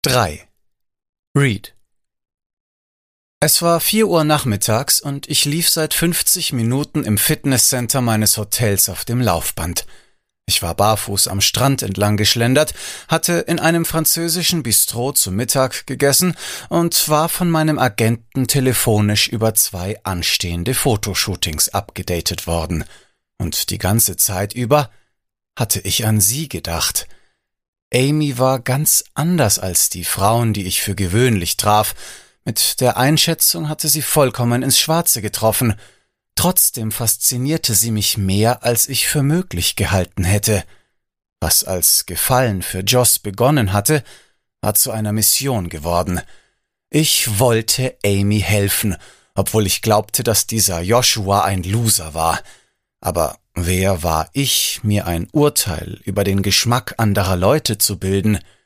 3. Reed. Es war 4 Uhr nachmittags und ich lief seit 50 Minuten im Fitnesscenter meines Hotels auf dem Laufband. Ich war barfuß am Strand entlang geschlendert, hatte in einem französischen Bistro zu Mittag gegessen und war von meinem Agenten telefonisch über 2 anstehende Fotoshootings abgedatet worden. Und die ganze Zeit über hatte ich an sie gedacht. Amy war ganz anders als die Frauen, die ich für gewöhnlich traf. Mit der Einschätzung hatte sie vollkommen ins Schwarze getroffen. Trotzdem faszinierte sie mich mehr, als ich für möglich gehalten hätte. Was als Gefallen für Joss begonnen hatte, war zu einer Mission geworden. Ich wollte Amy helfen, obwohl ich glaubte, dass dieser Joshua ein Loser war. Aber wer war ich, mir ein Urteil über den Geschmack anderer Leute zu bilden?